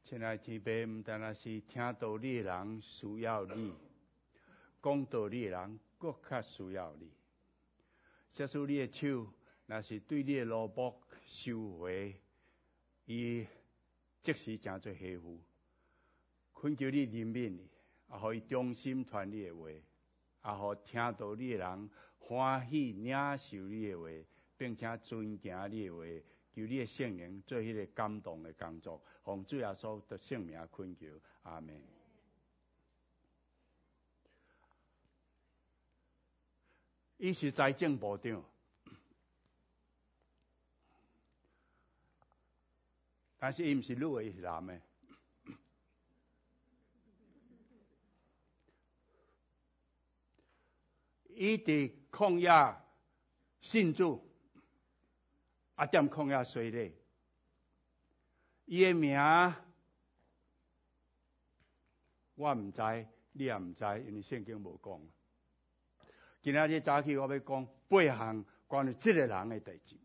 亲爱天父，唔单单是听道理的人需要你，讲道理的人更较需要你。谢稣你的手，若是对你的萝卜收回，伊即时诚做欺负。恳求你怜悯伊，也互伊忠心传你的话，也互听道理的人欢喜领受你的话，并且遵行你的话。求你的圣灵做迄个感动的工作，奉主耶稣的圣名恳求，阿门。伊是财政部长，但是伊毋是女的，伊是男的。伊伫旷野信主。踮旷野洗礼，伊的名我毋知，你也毋知，因为圣经无讲。今仔日早起我要讲8项关于这个人的代志。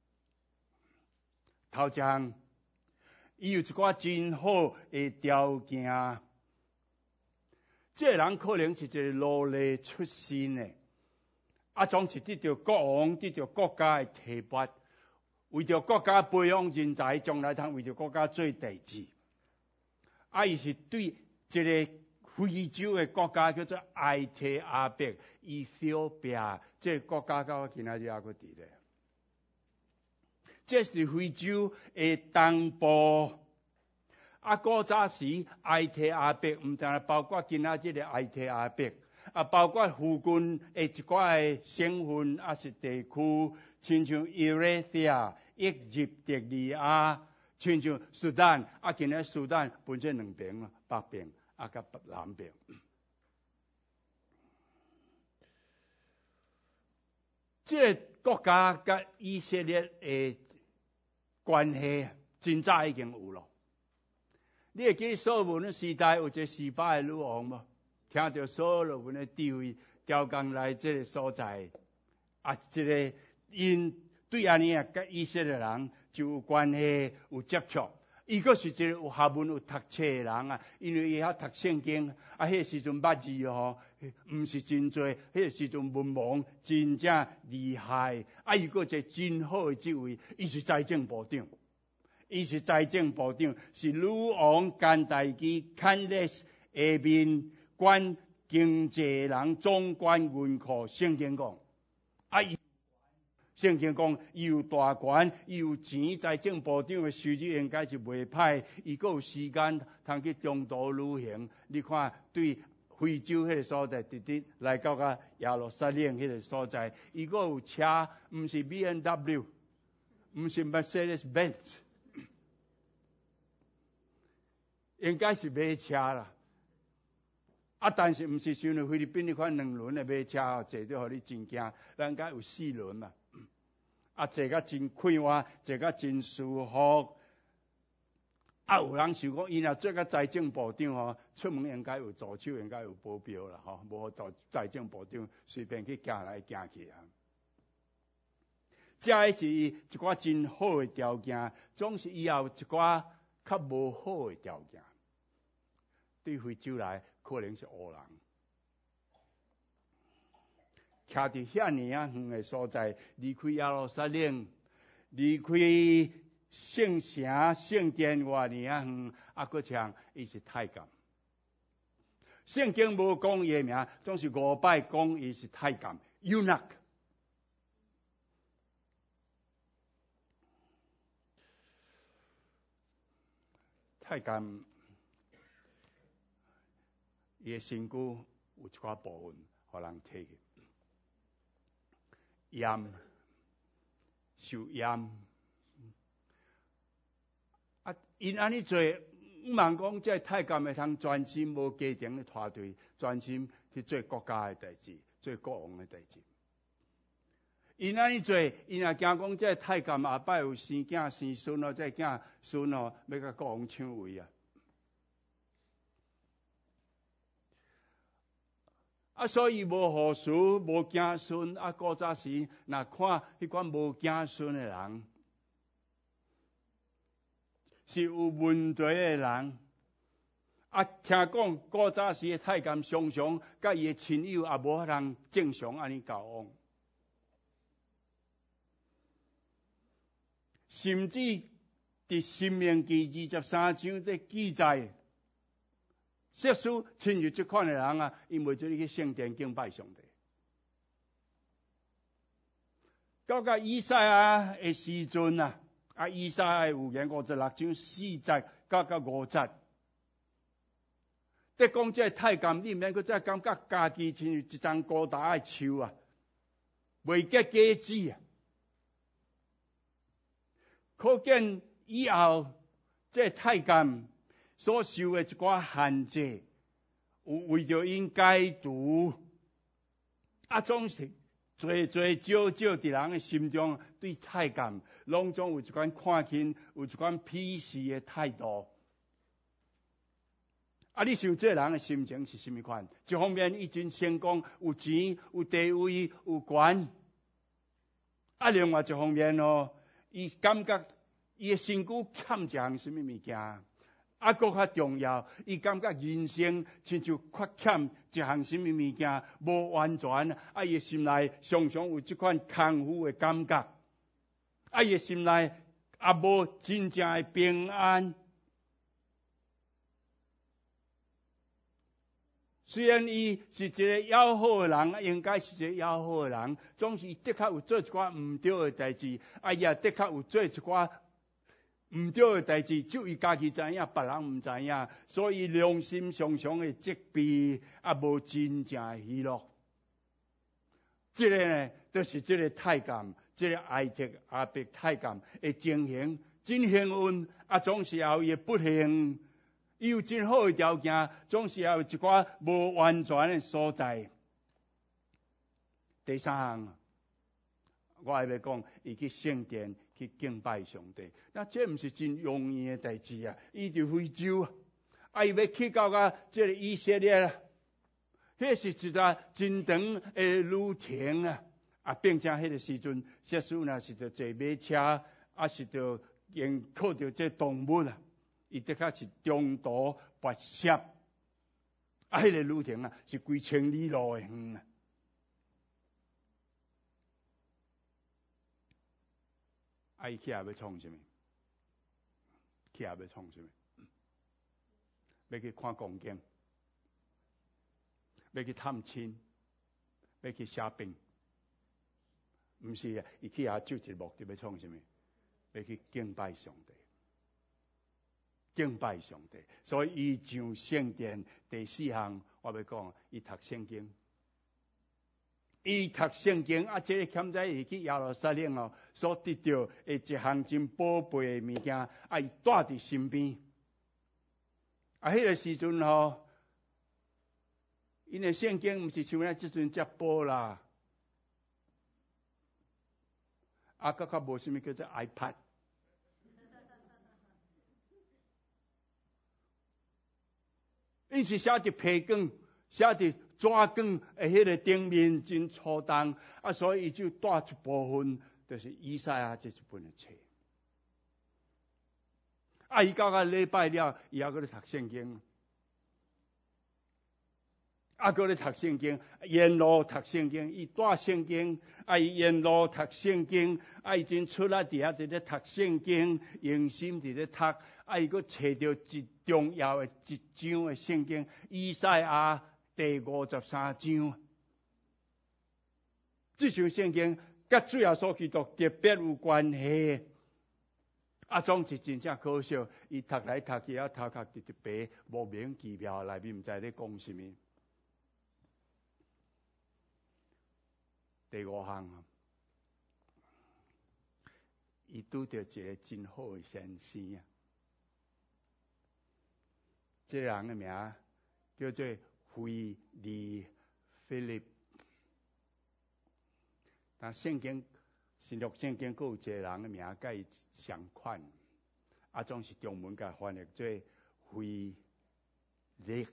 头一项，伊有一寡真好的条件。这个人可能是一个奴隶出身的，总是得到国王、得到国家的提拔。为着国家培养人才，将来通为着国家做代志。伊是对一个非洲的国家叫做埃提阿伯 （Ethiopia）， 这个国家到我今仔日还佫伫咧。这是非洲的东部。古早时埃提阿伯毋但包括今仔日的埃提阿伯，包括附近的一寡的省份是地区，亲像 Eritrea。伊入特利亚，亲像苏丹，今仔苏丹分做两边，北边甲南边。这个国家甲以色列的关系真早已经有咯。你会记所罗门的时代有一个示巴的女王无？听到所罗门的地位调工来这个所在，这个因。对安尼甲以色列人就有关系、有接触。伊阁是一个有学问、有读册的人因为伊晓读圣经。迄个时阵捌字毋是真多。迄个时阵文盲真正厉害。伊阁一个真好的职位，伊是财政部长。是女王甘代基 Candace 下面管经济人，总管银库。圣经讲，圣经讲，伊有大权，伊有钱，财政部长的收入应该是袂歹。伊阁有时间通去中途旅行。你看，对非洲迄个所在，直直来到耶路撒冷迄个所在，伊阁有车，毋是 BMW， 毋是 Mercedes-Benz， 应该是买车啦。但是毋是像菲律宾迄款2轮的买车坐到互你真惊，咱应该有4轮嘛。坐甲真快活，坐甲真舒服。有人想讲，伊若做甲财政部长出门应该有助手，应该有保镖啦无财政部长随便去行来行去啊。这是一寡真好的条件，总是以后一寡较无好的条件。对非洲来，可能是黑人。徛伫遐尔远的所在，离开耶路撒冷，离开圣城圣殿外尔远，阁像伊是太监。圣经无讲伊的名，总是5摆讲伊是太监 eunuch。太监伊的身躯有一寡部分，互人摕去。受验，因安尼做，毋茫讲这太监会通专心无家庭的团队，专心去做国家的代志，做国王的代志。因安尼做，因也惊讲这太监下摆有生囝生孙这囝孙要甲国王抢位啊。所以无后嗣，无子孙。古早时，若看迄款无子孙的人， 是有问题的人。啊，听讲古早时的太监常常甲伊的亲友也无法通正常安尼交往，甚至伫《申命记》23章在记载，约书亲像这款的人啊，因为这里去圣殿敬拜上帝。到以赛亚的时阵啊，以赛亚有言56章4节到5节。在讲这太监，你免搁再感觉家己亲像一张高大的树啊，未结果子啊。可见以后这太监所受的一寡限制，有为着因解读，总是少少伫人的心中对太监，拢总有一款看轻，有一款鄙视的态度。你想这人的心情是什么款？一方面，伊真成功，有钱、有地位、有权；另外一方面伊感觉伊的身躯欠一项什么物件，搁较重要，伊感觉人生亲像缺欠一项什么物件，无完全。伊的心内常常有这款空虚的感觉，伊的心内也无真正的平安。虽然伊是一个要好的人，应该是一个要好的人，总是的确有做一寡唔对的代志，也的确有做一寡唔对的代志，只有伊家己知影，别人唔知影，所以良心常常的责备，无真正喜乐。这个呢，就是这个太监，这个埃及阿伯太监的情形，真幸运，总是也有伊的不幸。伊有真好的条件，总是也有一寡无完全的所在。第三项，我还要讲，伊去圣殿去敬拜上帝，那这不是真容易的代志啊！伊伫非洲伊要去到这个以色列啊，迄是一段真长的旅程啊！并且迄个时阵，约书呢是着坐马车，是着靠着这动物啊。伊的确是中途跋涉，迄个旅程是几千里路的远啊！伊去要创什么？去要创什么？要去看光景，要去探亲，要去写病，不是啊！伊去就一个目的要创什么？要去敬拜上帝。敬拜上帝，所以伊上圣殿第4项，我要讲，伊读圣经。伊读圣经这个欠在伊去耶路撒冷所得到的一项真宝贝的物件，伊带伫身边。迄个时阵因的圣经毋是像咱即阵遮宝啦，较无啥物叫做 iPad。伊是写伫皮卷，写伫纸卷的迄个顶面真粗重，所以伊就带一部分，就是以赛亚这一本的册。伊到礼拜了，伊还搁咧读圣经，搁咧读圣经，沿路读圣经，伊带圣经，伊沿路读圣经，伊真出来伫遐伫咧读圣经，用心伫咧读，伊搁找到一重要的一章的圣经，以赛亚第53章。这章圣经甲主耶稣基督特别有关系。总是真正可笑，伊读来读去，头壳直直白，莫名其妙，内面毋知咧讲什么。第5项，伊拄到一个真好的先生啊！这人的名叫做腓利 Philip。但圣经新约圣经还有一个人的名甲伊相款，总是中文甲翻译做腓力。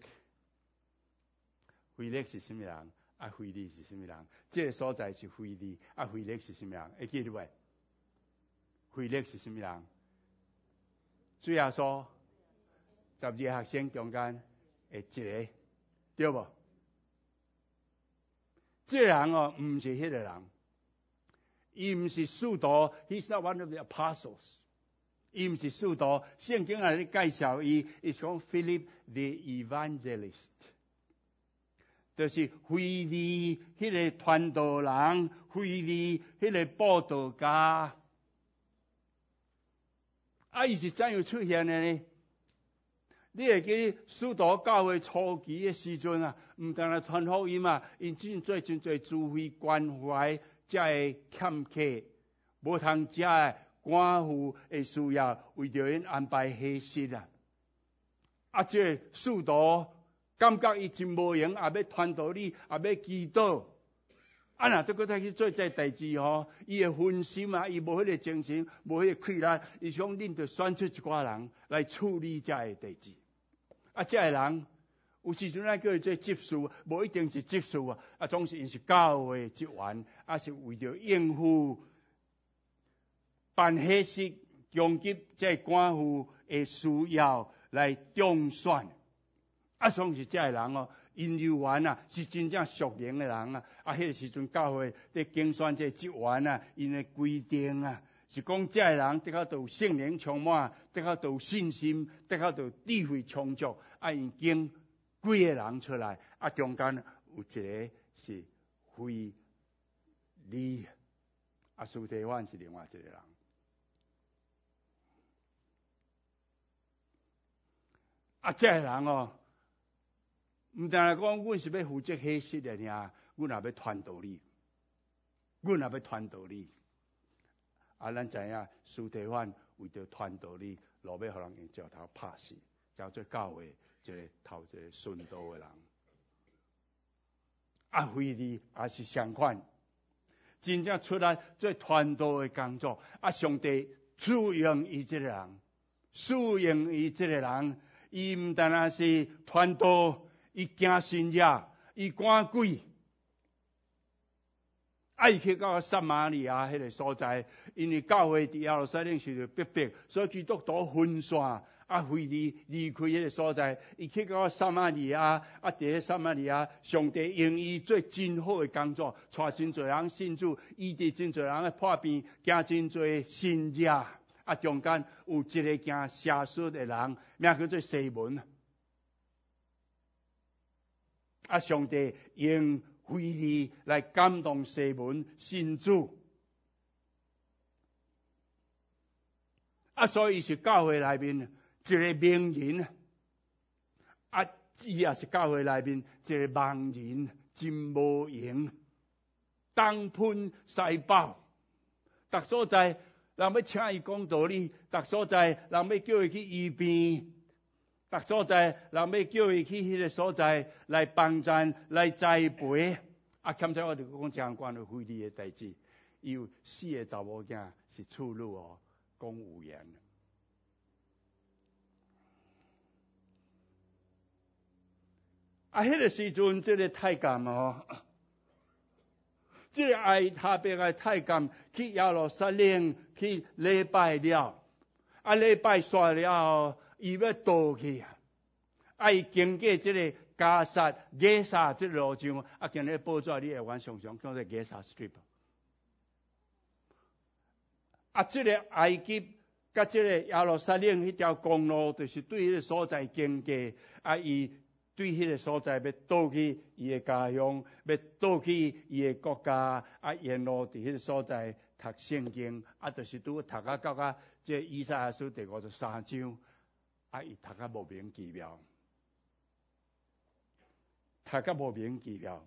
腓力是什么人？腓利是什么人？这个所在是腓利，腓力是什么人？会记得未？腓力是什么人？ 主耶稣12学生中间的一个，对无？这人哦，唔是迄个人，伊唔是使徒 ，He's not one of the apostles。伊唔是使徒，圣经啊咧介绍伊，伊讲 Philip the evangelist， 就是腓利迄个传道人，腓利迄个布道家。啊，伊是怎样出现的呢？你会记使徒教会初期的时阵啊，唔单来传福音嘛，因真做智慧关怀才会欠客，无通食的寡妇的需要，为着因安排合适啊。啊，这使徒感觉伊真无用，也要传道理，也要祈祷。啊，若再搁再去做这代志吼，伊会分心啊，伊无迄个精神，无迄个气力，伊想恁着选出一寡人来处理这个代志。啊，这个人有时阵咱叫伊做执事，无一定是执事啊，啊，总是因是教会职员，啊，是为着应付办喜事、供给这寡妇的需要来中选。啊，总是这个人哦。因流员啊，是真正属灵的人啊！啊，迄个时阵教会在竞选这职员啊，因的规定啊，是讲这个人得到有圣灵充满，得到有信心，得到有智慧充足，啊，因经几个人出来，啊，中间有一个是腓利，啊，司提反是另外一个人。啊，这个人哦。唔但来讲，阮是要负责迄事的尔，阮也要传道理，阮也要传道理。啊，咱知影，司提反为着传道理，落尾互人用石头拍死，叫做教会一个头一个顺道的人。啊，腓利也是相反，真正出来做传道的工作。啊，上帝使用伊这个人，使用伊这个人，伊唔但是传道。伊行神业，伊赶鬼，伊去到撒玛利亚迄个所在，因为教会伫耶路撒冷是逼迫，所以基督徒分散。啊，腓利离开迄个所在，伊去到撒玛利亚，啊，伫迄撒玛利亚，上帝用伊做真好的工作，带真侪人信主，医治真侪人的破病，行真侪神业。啊，中间有一个行邪术的人，名叫做西门。啊！上帝用腓利来感动西门信主，啊，所以是教会内面一个名人，啊，伊也是教会内面一个盲人，真无用，东喷西爆，逐所在人要请伊讲道理，逐所在人要叫伊去医病。逐所在人要叫伊去迄个所在来帮衬、来栽培。啊，欠在我就讲相关的腓利的代志。伊有4个查某囝是处女哦，讲语言。啊，迄个时阵，这个太监哦，这个爱他别个太监去耶路撒冷去礼拜了，啊，礼拜煞了。伊要倒去啊！伊经过这个加萨、亚萨这路上，啊，今日报纸你会玩常常叫做亚萨 Strip。啊，这个埃及甲这个耶路撒冷迄条公路，就是对迄个所在经过，啊，伊对迄个所在要倒去伊的家乡，要倒去伊的国家，啊，沿路伫迄个所在读圣经，啊，就是拄读到这以赛亚书第53章。啊！伊读甲莫名其妙，读甲莫名其妙。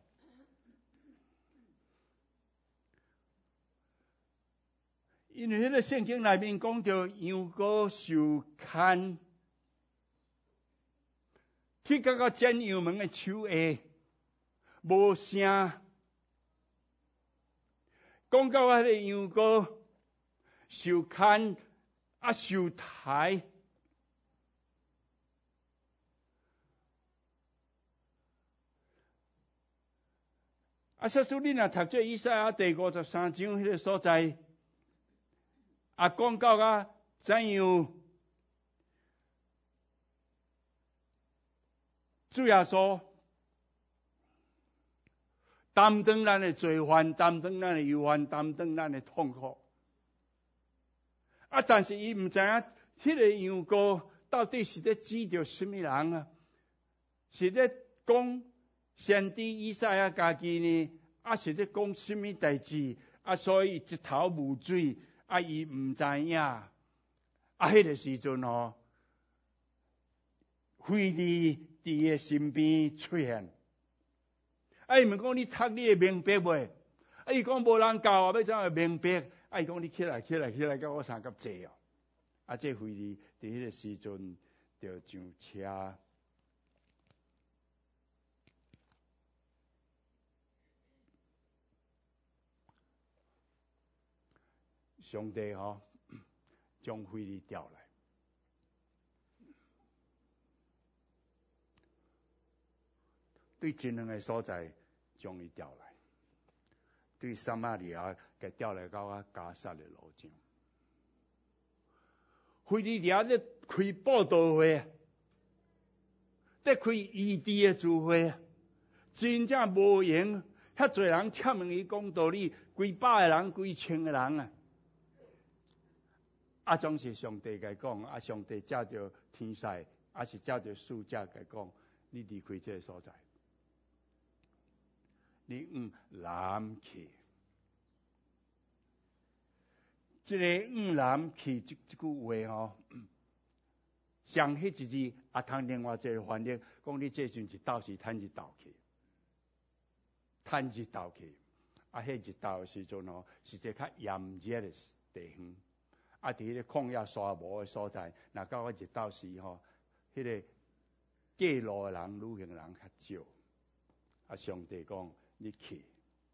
因为迄个圣经内面讲到羊羔受牵，去到剪羊门的树下，无声。讲到迄个羊羔受牵啊受抬。啊，说你若读这以赛亚第53章迄个所在，啊，讲到怎样主耶稣担当咱的罪犯，担当咱的忧患，担当咱的痛苦。但是伊唔知影，迄个羊羔到底是在指着什么人啊？是在讲先知以赛亚家己呢？是在讲什么代志？所以一头雾水，伊唔知影。迄个时阵非利伫伊身边出现。伊问讲你读你会明白袂？伊讲无人教我，要怎会明白？伊讲你起来，甲我相甲坐哦。这非利伫迄个时阵就上车。上帝将非利调来，对真两个所在将伊调来，对撒玛利亚给调来到加萨的路上。非利伫咧开布道会，在开异地的聚会，真正无闲，遐侪人听问伊讲道理，几百个人、几千个人啊！总是上帝甲讲，上帝借着天使，是借着使者甲讲，你离开这个所在，你南去。这个南去这句话上迄一字通另外一个翻译，讲你这阵一道是趁一道去，趁一道去。迄一道的时阵是一个较炎热的地方。伫迄个旷野沙漠的所在，若到一道时迄个过路的人、旅行人较少。上帝讲你去。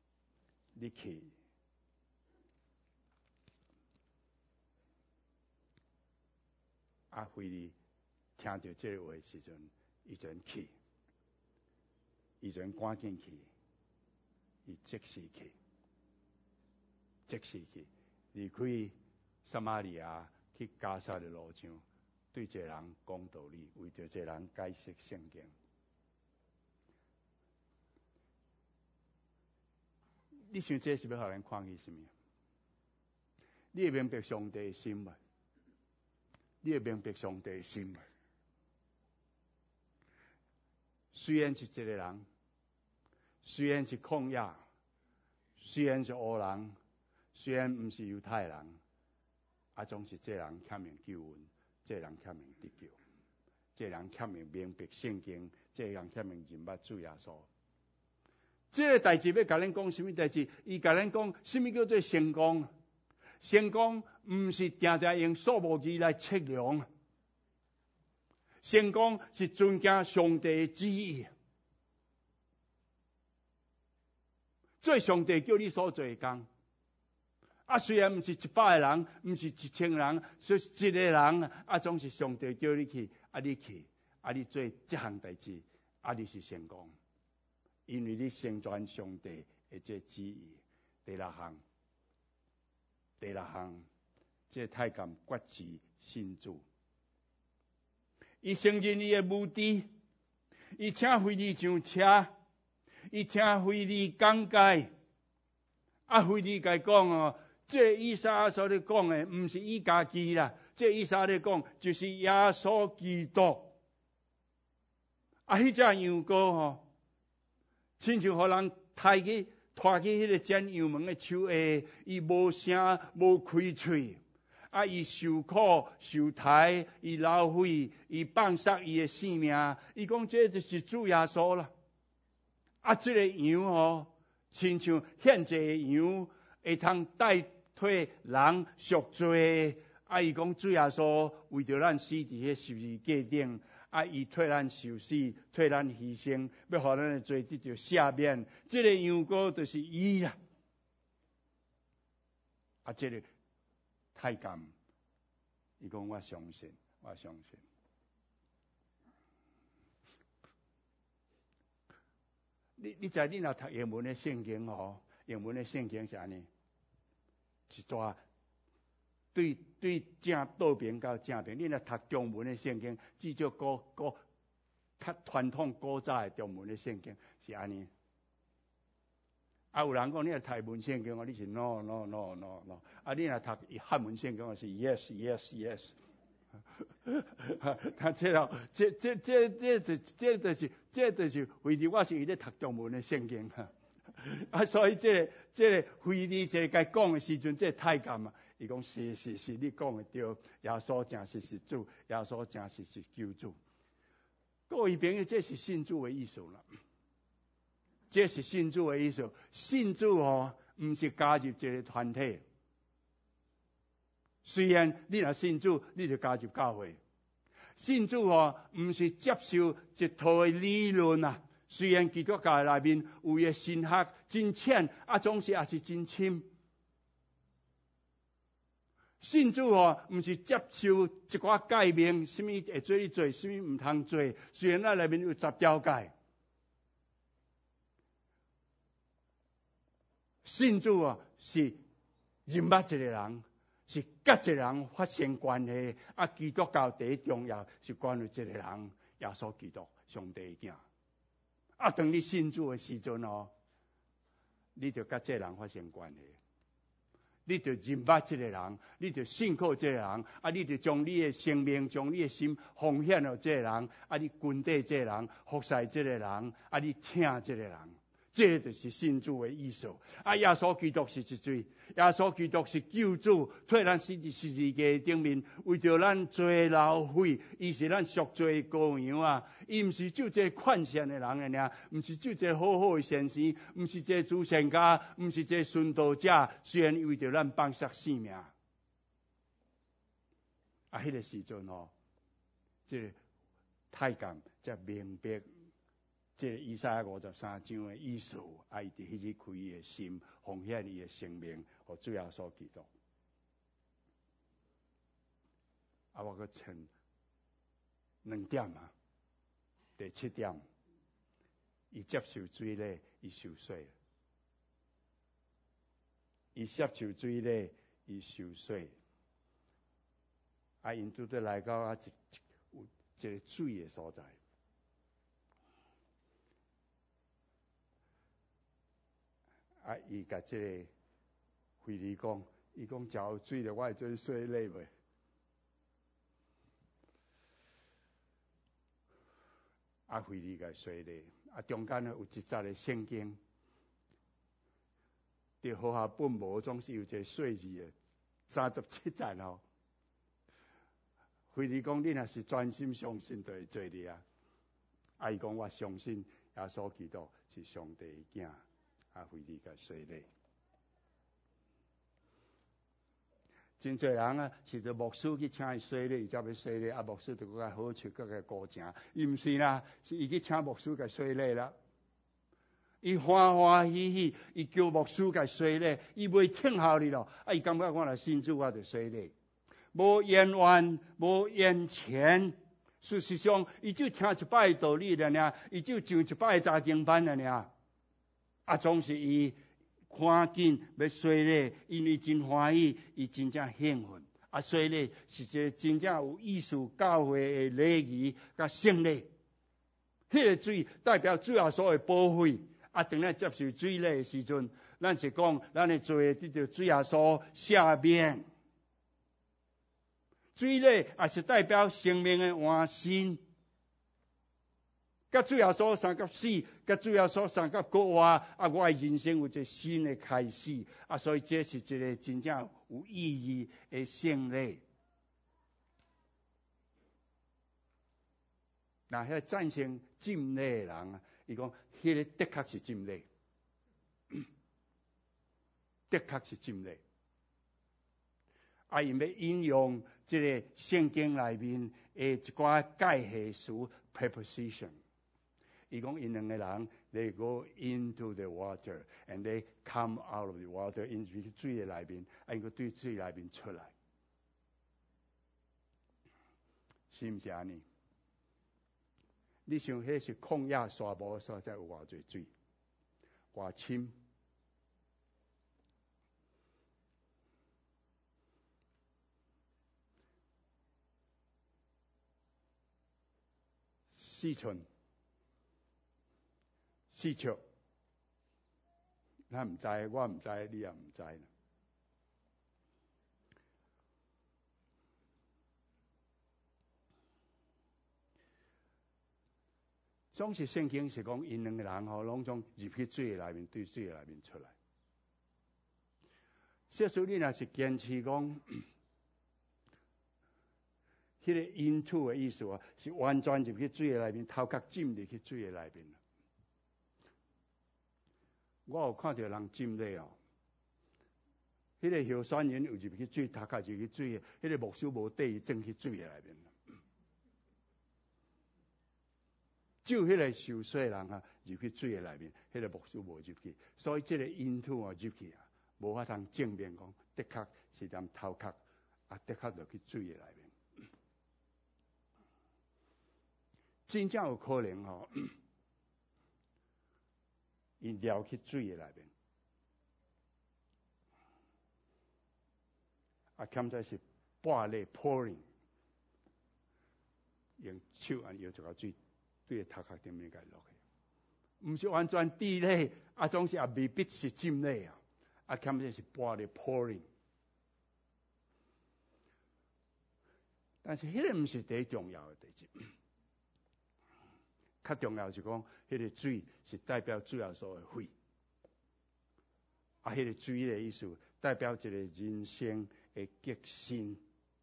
非利听到这个话的时阵，伊就去，伊就赶紧去，伊即时去，离开撒玛利亚去加萨的路上，对这人讲道理，为着这人解释圣经。你想这是要互人看见什么？你会明白上帝的心吗？你会明白上帝的心吗？虽然是一个人，虽然是旷野，虽然是黑人，虽然不是犹太人，总是这人欠命救恩，这人欠命得救，这人欠命明白圣经，这人欠命认捌主耶稣。这个代志要甲咱讲什么代志？伊甲咱讲什么叫做成功？成功不是常常用数目字来测量，成功是尊敬上帝的旨意。做上帝叫你所做的工，虽然不是100个人，不是1000人，所以一个人总是上帝叫你去，你去，你做这项代志，你是成功，因为你成全上帝的这旨意。第六项，这太监决志信主，伊承认伊的目的，伊请非利上车，伊听非利讲解，非利甲讲这以赛亚所咧讲的，不是伊家己啦，这以赛亚咧讲就是耶稣基督。迄只羊羔亲像互人拖去迄个剪羊毛的手下，伊无声无开喙，伊受苦受抬，伊流血，伊放杀伊的性命。伊讲这就是主耶稣啦。这个羊亲像献祭的羊，会通代替人赎罪。伊讲主耶稣为着咱死伫迄十字架顶。伊替咱受死，替咱牺牲，要互咱的罪得到赦免。这个羊羔就是伊啦。这个太监，伊讲我相信。你知你若读英文的圣经英文的圣经是安尼，一抓。对正倒边到正边，你若读中文的圣经，至少较传统古早的中文的圣经是安尼。有人讲你若读文圣经，你是 no no no no no。你若读汉文圣经，是 yes yes yes。但这就是为着我是伊咧读中文的圣经所以这非你这该讲的时阵，这太监啊，伊讲是你讲的对，耶稣正是主，耶稣正是救主。各位朋友，这是信主的意思啦。这是信主的意思。信主不是加入这个团体。虽然你若信主，你就加入教会。信主不是接受一套的理论啊。虽然基督教内面有的神学真浅，总是也是真深。信主不是接受一寡诫命，什么会做你做，什么唔通做。虽然内面有10条诫。信主是认捌一个人，是甲一个人发生关系。基督教第一重要是关于这个人，耶稣基督，上帝的囝。当你信主的时阵你就甲这个人发生关系，你就认捌这个人，你就信靠这个人，你就将你的生命、将你的心奉献给这个人，你跟对这个人，服侍这个人，你听这个人。这就是信主的意思。耶稣基督是一位，耶稣基督是救主，替咱死伫十字架顶面，为着咱罪流血，伊是咱赎罪的羔羊伊不是就一个劝善的人尔，不是就一个好好的先生，不是一个主善家，不是一个殉道者，虽然为着咱放下性命。迄个时阵这个太监才明白。这个以赛亚53章的意思，伊伫迄日开伊的心，奉献伊的生命，互主耶稣基督。我阁称2点第7点，伊接受水礼，伊受洗。伊接受水礼，伊受洗。因拄得来到有一个水的所在。伊甲这个腓利讲，伊讲只有水了，我会做洗礼袂？腓利甲洗礼，中间有一节的圣经，伫和合本无总是有一个岁字的37节腓利讲，你若是专心相信，就会做哩伊讲我相信耶稣基督是上帝的囝。腓利甲洗礼，真侪人是着牧师去请伊洗礼，伊才要洗礼。牧师就搁较好笑，搁较高正。伊毋是啦，是伊去请牧师甲洗礼啦。伊欢欢喜喜，伊叫牧师甲洗礼，伊袂听候你咯。伊感觉我若信主，我就洗礼，无冤枉，无冤钱。事实上，伊就听一摆道理了呢，伊就上一摆查经班了呢。总是伊赶紧要洗礼，因为真欢喜，伊真正兴奋。洗礼是一个真正有意思教会的礼仪甲圣礼。迄个水代表主要所谓保惠。当咱接受水礼的时阵，咱是讲咱的罪得到主要所赦免。水礼也是代表生命的换新。甲主要所三甲死，甲主要所三甲国活，我的人生有一个新的开始。所以这是一个真正有意义的圣礼。迄赞成浸礼的人伊讲，迄个的确是浸礼，的确是浸礼。因要引用这个圣经内面的一寡介系词 preposition。伊讲因两个人 ，they go into the water and they come out of the water， 因为水的内面，因个对水内面出来，是毋是安尼？你想，迄是旷野沙漠所在有偌侪水，偌深。 4寸4尺，咱唔知，我唔知，你也唔知。总是圣经是讲，因两个人拢总入去水内面，对水内面出来。即使你若是坚持讲，迄个 into 的意思啊，是完全入去水内面，头壳浸入去水内面。我有看到人浸咧哦，迄个候选人有入去水，头壳入去水，迄个牧师无缀伊装去水内面。就迄个受洗人啊，入去水的内面，迄个牧师无入去，所以这个因土啊入去啊，无法通证明讲的确是踮头壳啊，的确落去水的内面。真正有可能吼，伊掉去水的内面，啊，欠在是半咧 pouring， 用手按摇一个水。对头壳顶面个落去，唔是完全滴咧，啊，总是也未必是浸咧啊，啊，欠这是半咧 pouring。但是迄个唔是最重要的代志，较重要是讲，迄个水是代表主要所的血，啊，迄个水的意思代表一个人生的革新。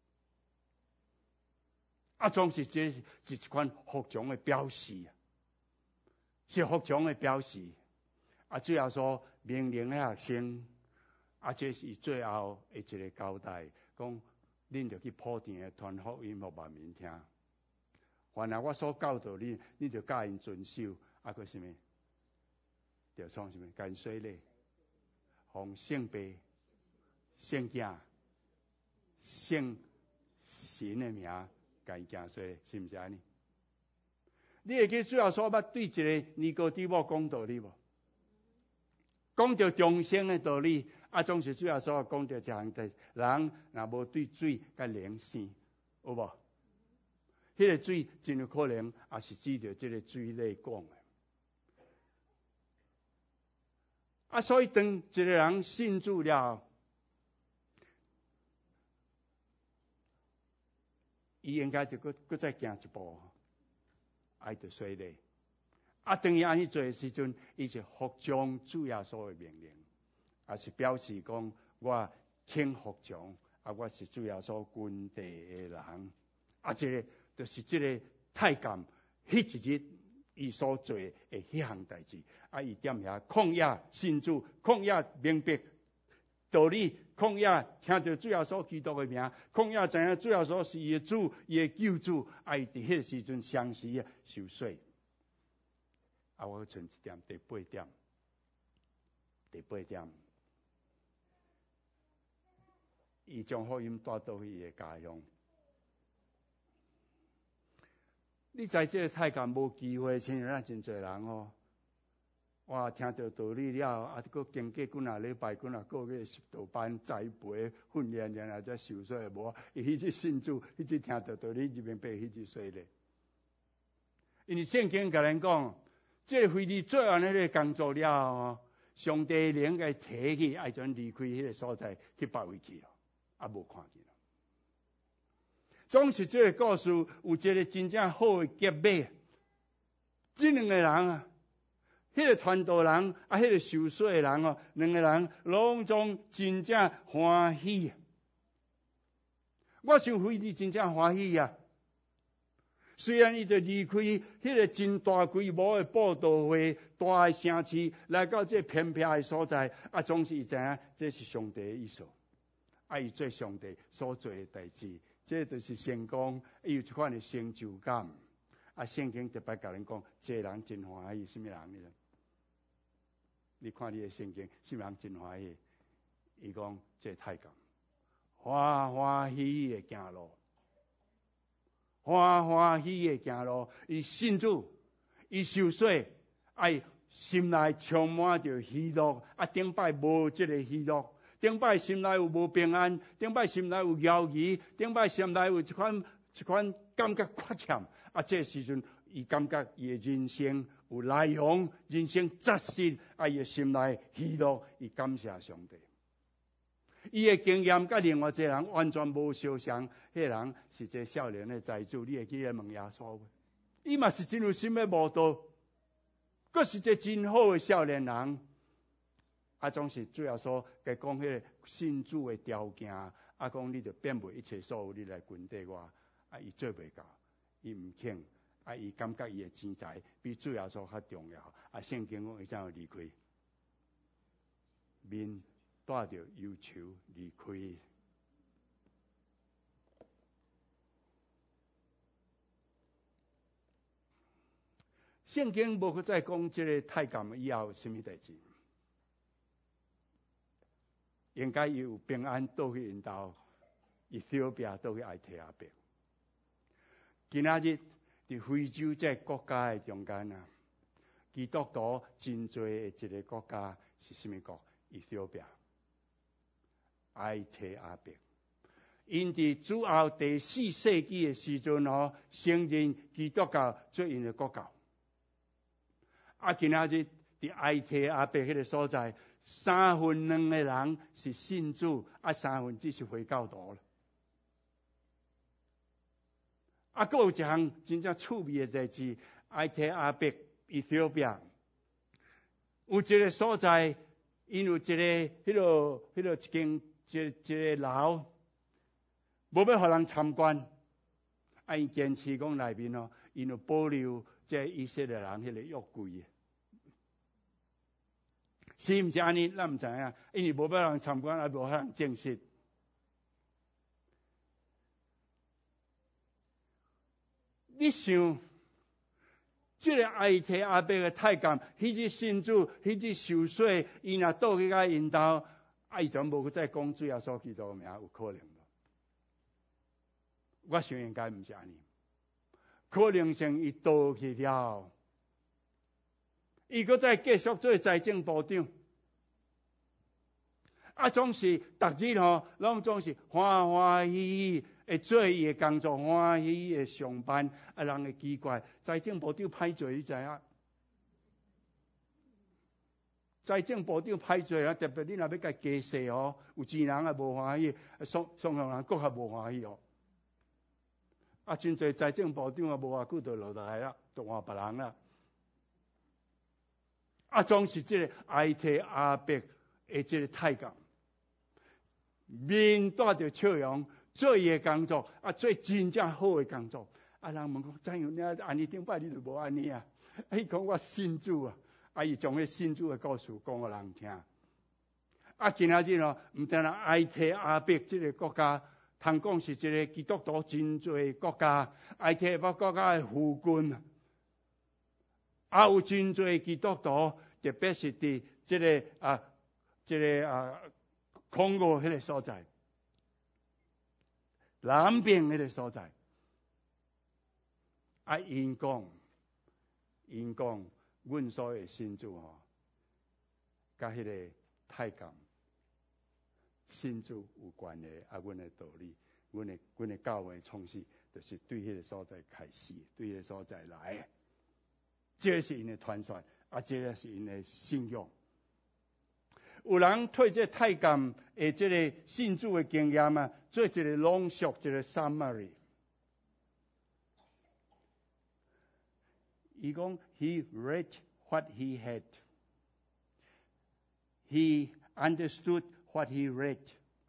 啊，总是这是一款服从的表示，是服从的表示。啊，最后说命令的学生，啊，这是最后的一个交代，讲恁着去普天的传福音给万民听。原来我所教导你，你着教因遵守。啊，个什么？着创什么？跟随咧，奉圣父、圣子、圣神的名。该行说是毋是安尼？你会记主要所捌对一个尼哥底母讲道理无？讲到众生的道理，啊，总是主要所讲到一项代，人若无对水甲灵性，有无？迄个水真有可能也是指着这个水类讲的。啊，所以当一个人信主了，伊应该就搁再行一步，爱着说咧。啊，当伊安尼做的时阵，伊是服从主耶稣的命令，也是表示讲我肯服从，啊，我是主耶稣军队的人。啊，这个就是这个太监，迄一日伊所做的迄项代志，啊，伊踮遐抗压信主，抗压明白道理。抗压听到主耶稣基督的名，抗压知影主耶稣是伊的主，伊的救主，啊，伊伫迄个时阵相时啊受洗。啊，我剩一点，第八点，伊将福音带到伊的家乡。你在这个太监无机会，像咱真侪人哦。哇！听到道理了，啊，搁经过几啊礼拜、几啊个月实道班栽培训练，然后才受洗无？伊迄只信主，迄只听到道理，入面被迄只说咧。因为圣经甲咱讲，这个非利做完迄个工作了后，上帝灵个提去，爱转离开迄个所在去别位去了，啊，无看见了。总是这个故事有一个真正好的结尾，这两个人啊。迄个传道人啊，迄个受洗的人哦，两个人拢总真正欢喜。我想非利真正欢喜啊！虽然伊就离开迄个真大规模的布道会、大的城市，来到这偏僻的所在，啊，总是伊知影这是上帝的意思，啊，伊做上帝所做的代志，这就是成功，伊有一款的成就感。啊，圣经特别甲人讲，这人真欢喜，什么人呢？你看你的圣经，什么人真欢喜？伊讲这太监，欢欢喜喜的行路，欢欢喜喜的行路。伊信主，伊受洗，爱心内充满着喜乐。啊，顶摆无这个喜乐，顶摆心内有无平安，顶摆心内有犹豫，顶摆心内有一款感觉缺欠。啊，这时阵伊感觉伊的人生有内容，人生扎实，伊的心内喜乐，伊感谢上帝。伊的经验甲另外一个人完全无相像，迄人是一个少年的财主，你会记得问耶稣？伊嘛是真有心的慕道，佫是一个真好的少年人。总是主要说，甲讲迄个信主的条件，讲你着变卖一切所有，你来跟缀我。伊做袂到，伊唔肯，伊感觉伊的钱财比主要说较重要。圣经讲伊怎样离开？面带着忧愁离开。圣经无去再讲这个太监以后有什么代志。应该伊有平安倒去因兜，伊小病倒去埃提阿伯。今仔日伫非洲这国家的中间基督徒真多的一个国家是什么国？伊小病，埃提阿伯。因伫主后第4世纪的时阵承认基督教做因的国教。今仔日伫埃提阿伯迄个所在。2/3的人是信主，3分只是回教徒了。佫有一项真正趣味的代志，埃提阿伯伊小病，有一个所在，因有一个迄个一个楼，无要互人参观，伊坚持讲内面因有保留这以色列人迄个约柜。是毋是安尼？咱毋知影，因为无要人参观，也无互人证实。你想，这个埃提阿伯的太监，迄只信主，迄只受洗，伊若倒去甲因兜，伊全无再讲主要所基督名，有可能无？我想应该毋是安尼，可能性伊倒去了。伊搁再继续做财政部长，总是逐日拢总是欢欢喜喜会做伊的工作，欢喜喜的上班。人会奇怪，财政部长歹做，你知影？财政部长歹做特别你若要甲加税有钱人也无欢喜，爽人搁较无欢喜真侪财政部长无偌久就落来啦，就换别人啦。总是这个埃提阿伯的这个太监，面带着笑容做伊的工作，做真正好的工作。人问讲，怎样呢？安尼顶摆你就无安尼伊讲我信主伊将迄信主的故事讲互人听。今仔日毋但埃提阿伯这个国家，通讲是一个基督徒真侪国家，埃提阿伯国家的附近。有真侪基督徒，特别是伫这个孔俄迄个所在，南边迄个所在，因讲，阮所的信主甲迄个太监信主有关的阮的道理，阮的教会创始，就是对迄个所在开始，对迄个所在来。这是因的传说，这是因的信仰。有人推这太监的这个信主的经验做一个浓缩，一个 summary。伊讲 ，He read what he had, he understood what he read,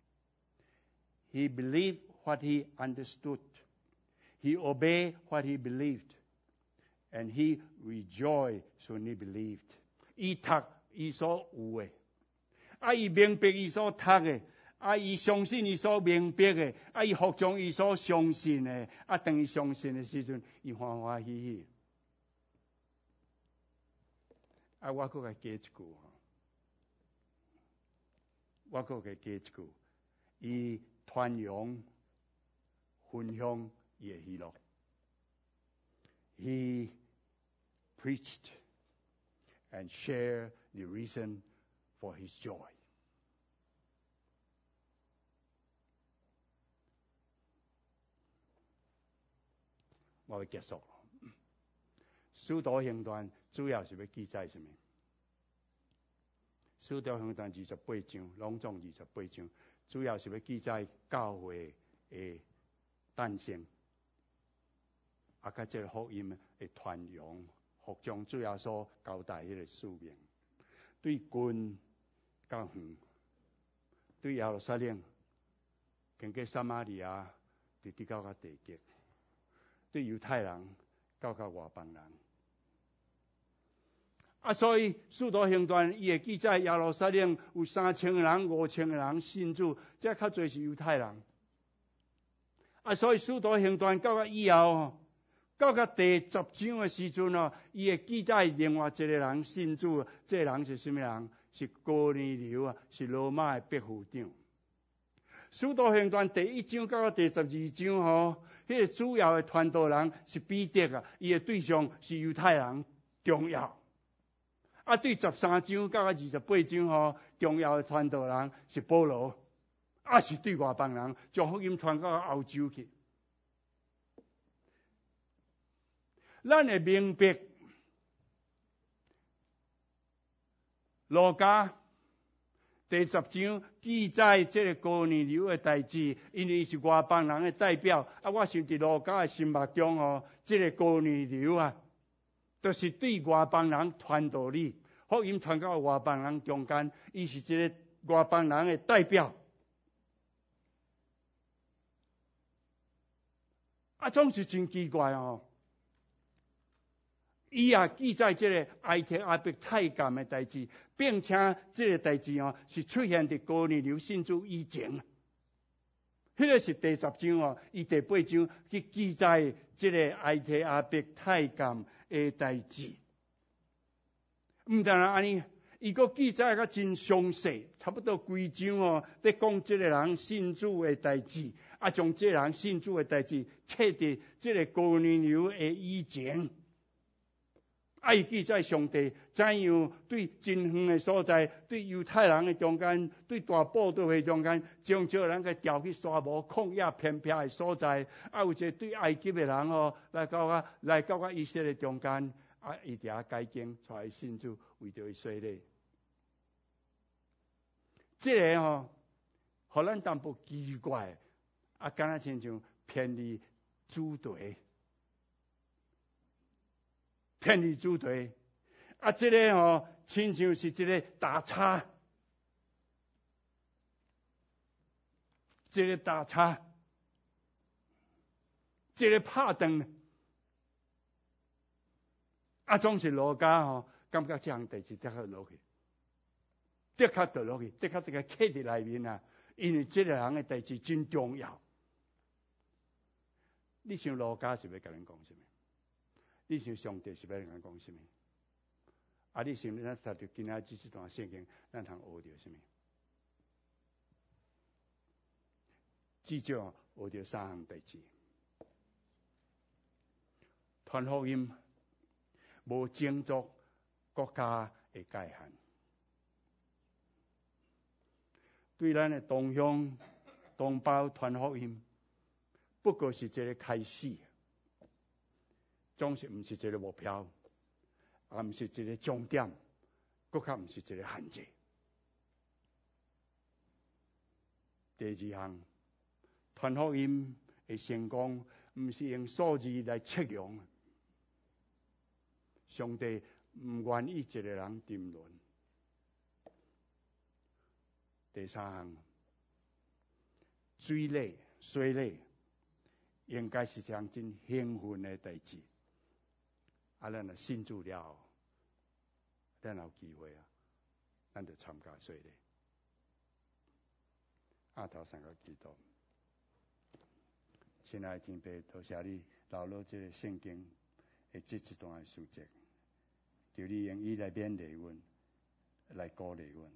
he believed what he understood, he obeyed what he believed.And he rejoiced when he believed. 伊读伊所有的，伊明白伊所读的，伊相信伊所明白的，伊服从伊所相信的，当伊相信的时阵，伊欢欢喜喜。我搁加一句伊传扬、分享伊的喜乐。He preached and shared the reason for his joy. 我要结束了。 使徒行传主要是要记载什么？使徒行传28章，拢总28章，主要是要记载教会的诞生，甲这个福音的传扬，服从主要所交代迄个使命，对近到远，对耶路撒冷，经过撒玛利亚，直直到地极，对犹太人到外邦人。所以使徒行传伊会记载耶路撒冷有3000个人、5000个人信主，这较侪是犹太人。所以使徒行传到以后，到第10章的时阵哦，伊会记载另外一个人信主，这个人是什么人？是哥尼流啊，是罗马的百夫长。使徒行传第1章到第12章哦，迄个主要的传道人是彼得啊，伊的对象是犹太人，重要。对13章到28章吼，重要的传道人是保罗，是对外邦人，将福音传到欧洲去。咱会明白，路加第10章记载这个哥尼流的代志，因为伊是外邦人的代表。我想伫路加的心目中哦，这个哥尼流啊，就是对外邦人传道理，福音传到外邦人中间，伊是一个外邦人的代表。总是真奇怪哦。伊也记载这个埃提阿伯太监的代志，并且这个代志哦是出现伫哥尼流信主以前。迄个是第10章哦，伊第8章去记载这个埃提阿伯太监的代志。唔但安尼，伊个记载较真详细，差不多规章哦，在讲这个人信主的代志，将这个人信主的代志刻伫这个哥尼流的以前。伊记载上帝怎样对真远的所在，对犹太人的中间，对大部队的中间，将这人给调去沙漠旷野偏僻的所在，有一个对埃及的人哦，来到以色列中间，伊伫遐改经，带伊信主，为着以色列。这个哦，互咱淡薄奇怪，敢若亲像偏离主题。偏离主题，这个哦，亲像是一个打叉，一个打叉，一个拍断，总是路加吼，感觉这项代志的确落去，的确得落去，的确这个刻伫内面啊，因为这个人的代志真重要。你想路加是要甲咱讲什么？你想上帝是要咱讲什么？你想咱读到今仔日这段圣经，咱通学到什么？至少学到3项代志：传福音无种族、国家的界限，对咱的同乡同胞传福音，不过是一个开始。总是唔是一个目标，唔是一个终点，更较唔是一个限制。第2项，传福音的成功，唔是用数字来测量。上帝唔愿意一个人沉沦。第3项，水礼应该是一项真兴奋的代志。咱若信主了，咱有机会咱就参加水礼。头三个祈祷，亲爱的天父，多谢你留落这个圣经的这一段的书籍，求你用伊来勉励阮，来鼓励阮。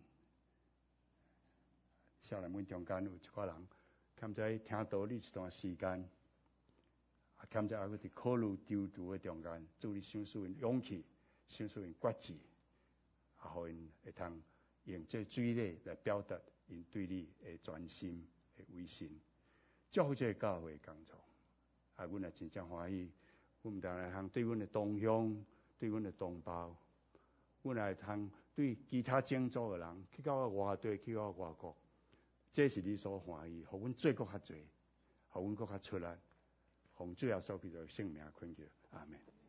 少年们中间有一个人，欠在听道理一段时间。欠在喺佢哋考虑丢度嘅中间，祝你想使因勇气，想使因决志，互因会通用这水礼来表达因对你嘅专心嘅委信，祝福这个教会工作。阮也真正欢喜，阮唔但来通对阮嘅同乡、 对阮的同胞，阮来通对其他种族的人，去到外地，去到外国，这是你所欢喜，互阮做搁较侪，互阮搁较出力，奉主耶稣基督的圣名恳求，阿门。